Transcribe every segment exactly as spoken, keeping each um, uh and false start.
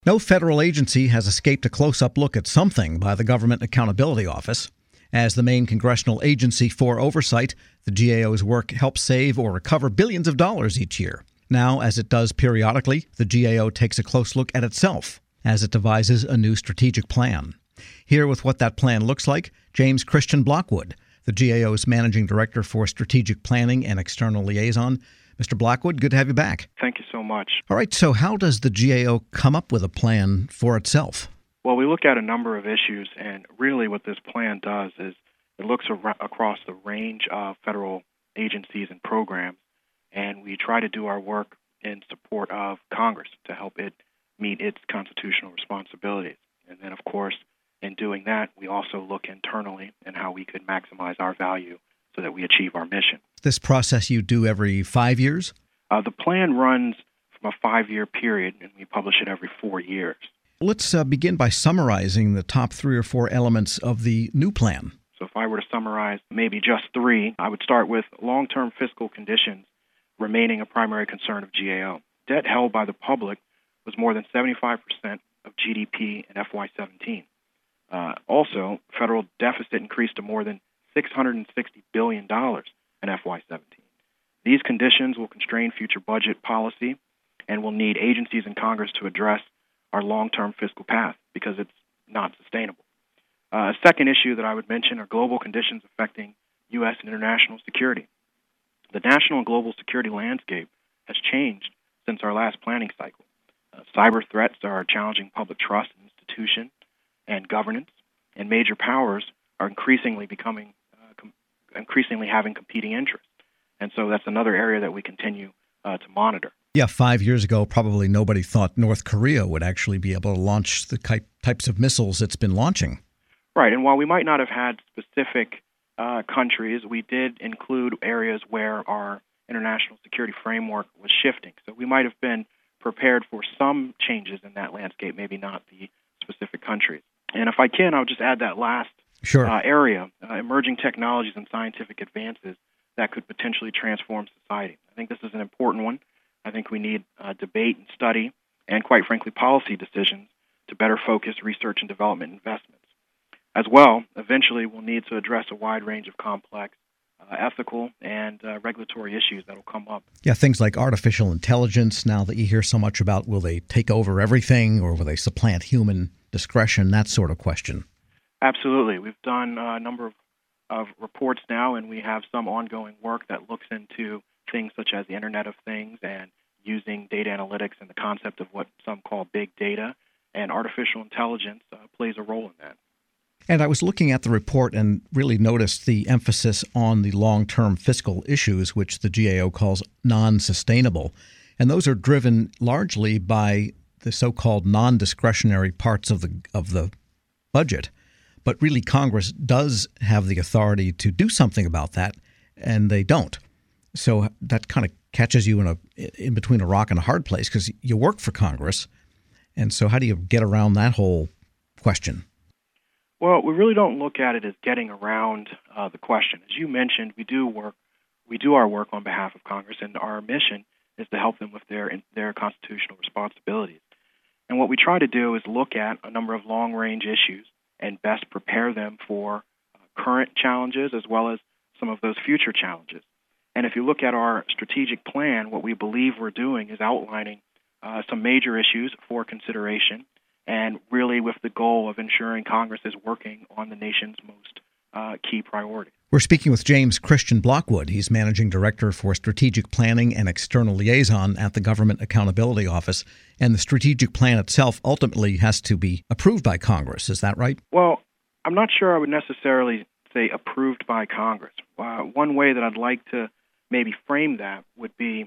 No federal agency has escaped a close-up look at something by the Government Accountability Office. As the main congressional agency for oversight, the G A O's work helps save or recover billions of dollars each year. Now, as it does periodically, the G A O takes a close look at itself as it devises a new strategic plan. Here with what that plan looks like, James Christian Blockwood, the G A O's Managing Director for Strategic Planning and External Liaison. Mister Blackwood, good to have you back. Thank you so much. All right, so how does the G A O come up with a plan for itself? Well, we look at a number of issues, and really what this plan does is it looks ar- across the range of federal agencies and programs, and we try to do our work in support of Congress to help it meet its constitutional responsibilities. And then, of course, in doing that, we also look internally and how we could maximize our value so that we achieve our mission. This process you do every five years? Uh, the plan runs from a five-year period, and we publish it every four years. Let's uh, begin by summarizing the top three or four elements of the new plan. So if I were to summarize maybe just three, I would start with long-term fiscal conditions remaining a primary concern of G A O. Debt held by the public was more than seventy-five percent of G D P in F Y seventeen. Uh, also, federal deficit increased to more than six hundred sixty billion dollars in F Y seventeen. These conditions will constrain future budget policy and will need agencies in Congress to address our long-term fiscal path because it's not sustainable. Uh, a second issue that I would mention are global conditions affecting U S and international security. The national and global security landscape has changed since our last planning cycle. Uh, cyber threats are challenging public trust in institutions and governance, and major powers are increasingly becoming, uh, com- increasingly having competing interests. And so that's another area that we continue uh, to monitor. Yeah, five years ago, probably nobody thought North Korea would actually be able to launch the types of missiles it's been launching. Right, and while we might not have had specific uh, countries, we did include areas where our international security framework was shifting. So we might have been prepared for some changes in that landscape, maybe not the specific countries. And if I can, I'll just add that last sure. uh, area, uh, emerging technologies and scientific advances that could potentially transform society. I think this is an important one. I think we need uh, debate and study and, quite frankly, policy decisions to better focus research and development investments. As well, eventually we'll need to address a wide range of complex uh, ethical and uh, regulatory issues that will come up. Yeah, things like artificial intelligence, now that you hear so much about, will they take over everything or will they supplant human discretion, that sort of question. Absolutely. We've done a number of, of reports now, and we have some ongoing work that looks into things such as the Internet of Things and using data analytics and the concept of what some call big data, and artificial intelligence uh, plays a role in that. And I was looking at the report and really noticed the emphasis on the long-term fiscal issues, which the G A O calls non-sustainable. And those are driven largely by the so-called non-discretionary parts of the of the budget. But really, Congress does have the authority to do something about that, and they don't. So that kind of catches you in a in between a rock and a hard place because you work for Congress. And so how do you get around that whole question? Well, we really don't look at it as getting around uh, the question. As you mentioned, we do work, we do our work on behalf of Congress, and our mission is to help them with their their constitutional responsibilities. And what we try to do is look at a number of long-range issues and best prepare them for uh, current challenges as well as some of those future challenges. And if you look at our strategic plan, what we believe we're doing is outlining uh, some major issues for consideration, and really with the goal of ensuring Congress is working on the nation's most uh, key priorities. We're speaking with James Christian Blockwood. He's Managing Director for Strategic Planning and External Liaison at the Government Accountability Office. And the strategic plan itself ultimately has to be approved by Congress. Is that right? Well, I'm not sure I would necessarily say approved by Congress. Uh, one way that I'd like to maybe frame that would be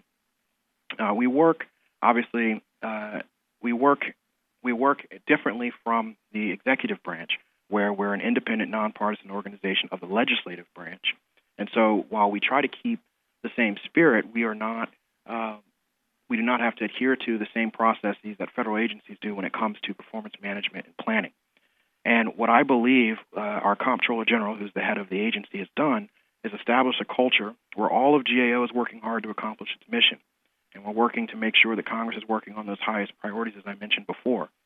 uh, we work, obviously, uh, we work we work differently from the executive branch, where we're an independent, nonpartisan organization of the legislative branch. And so while we try to keep the same spirit, we are not uh, we do not have to adhere to the same processes that federal agencies do when it comes to performance management and planning. And what I believe uh, our Comptroller General, who's the head of the agency, has done is establish a culture where all of G A O is working hard to accomplish its mission. And we're working to make sure that Congress is working on those highest priorities, as I mentioned before.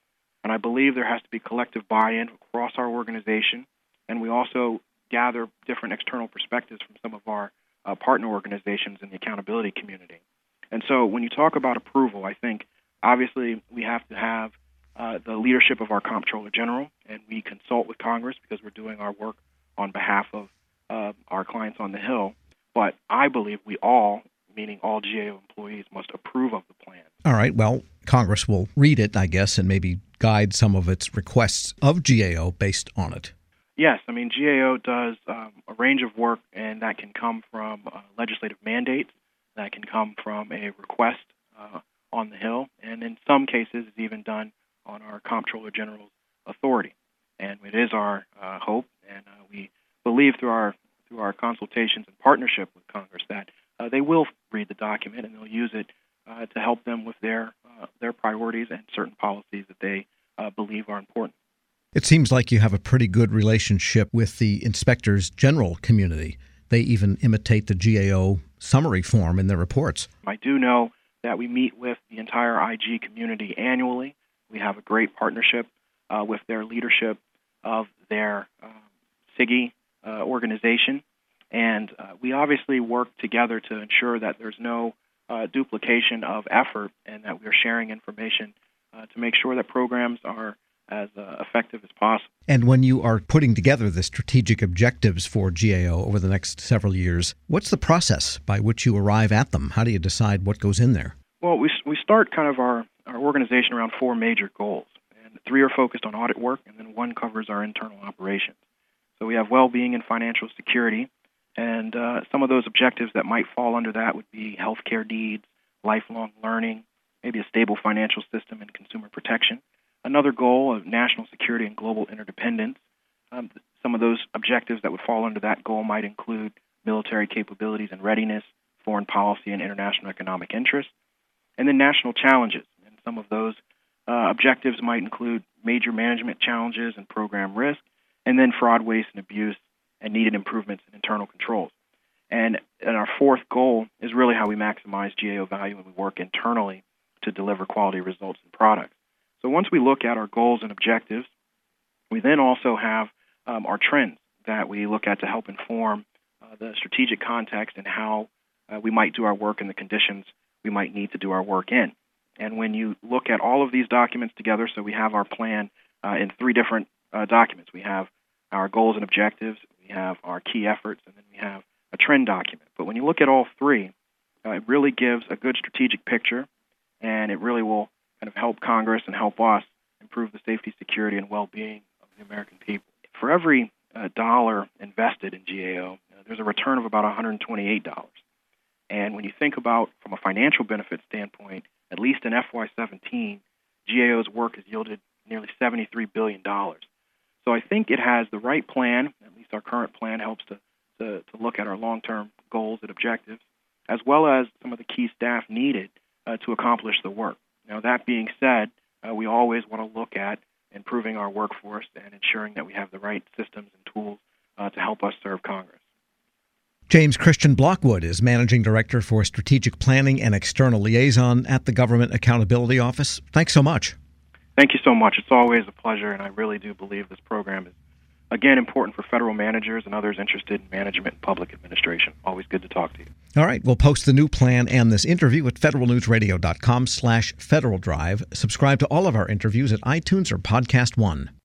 And I believe there has to be collective buy-in across our organization, and we also gather different external perspectives from some of our uh, partner organizations in the accountability community. And so when you talk about approval, I think obviously we have to have uh, the leadership of our Comptroller General, and we consult with Congress because we're doing our work on behalf of uh, our clients on the Hill. But I believe we all, meaning all G A O employees, must approve of the plan. All right. Well, Congress will read it, I guess, and maybe guide some of its requests of G A O based on it. Yes. I mean, G A O does um, a range of work, and that can come from uh, legislative mandates, that can come from a request uh, on the Hill, and in some cases it's even done on our Comptroller General's authority. And it is our uh, hope, and uh, we believe through our through our consultations and partnership with Congress that uh, they will read the document and they'll use it uh, to help them with their uh, their priorities and certain policies that they uh, believe are important. It seems like you have a pretty good relationship with the inspectors general community. They even imitate the G A O summary form in their reports. I do know that we meet with the entire I G community annually. We have a great partnership uh, with their leadership of their uh, S I G I uh, organization, and uh, we obviously work together to ensure that there's no uh, duplication of effort and that we're sharing information uh, to make sure that programs are as uh, effective as possible. And when you are putting together the strategic objectives for G A O over the next several years, what's the process by which you arrive at them? How do you decide what goes in there? Well, we we start kind of our, our organization around four major goals. And three are focused on audit work, and then one covers our internal operations. So we have well-being and financial security, and uh, some of those objectives that might fall under that would be healthcare needs, lifelong learning, maybe a stable financial system and consumer protection. Another goal of national security and global interdependence. Um, some of those objectives that would fall under that goal might include military capabilities and readiness, foreign policy and international economic interests, and then national challenges. And some of those uh, objectives might include major management challenges and program risk, and then fraud, waste, and abuse, and needed improvements in internal controls. And, and our fourth goal is really how we maximize G A O value when we work internally to deliver quality results and products. So once we look at our goals and objectives, we then also have um, our trends that we look at to help inform uh, the strategic context and how uh, we might do our work and the conditions we might need to do our work in. And when you look at all of these documents together, so we have our plan uh, in three different uh, documents. We have our goals and objectives, we have our key efforts, and then we have a trend document. But when you look at all three, uh, it really gives a good strategic picture, and it really will kind of help Congress and help us improve the safety, security, and well-being of the American people. For every uh, dollar invested in G A O, uh, there's a return of about one hundred twenty-eight dollars. And when you think about, from a financial benefit standpoint, at least in F Y seventeen, G A O's work has yielded nearly seventy-three billion dollars. So I think it has the right plan, at least our current plan helps to, to, to look at our long-term goals and objectives, as well as some of the key staff needed uh, to accomplish the work. Now, that being said, uh, we always want to look at improving our workforce and ensuring that we have the right systems and tools uh, to help us serve Congress. James Christian Blockwood is Managing Director for Strategic Planning and External Liaison at the Government Accountability Office. Thanks so much. Thank you so much. It's always a pleasure, and I really do believe this program is, again, important for federal managers and others interested in management and public administration. Always good to talk to you. All right. We'll post the new plan and this interview at federalnewsradio.com slash Federal Drive. Subscribe to all of our interviews at iTunes or Podcast One.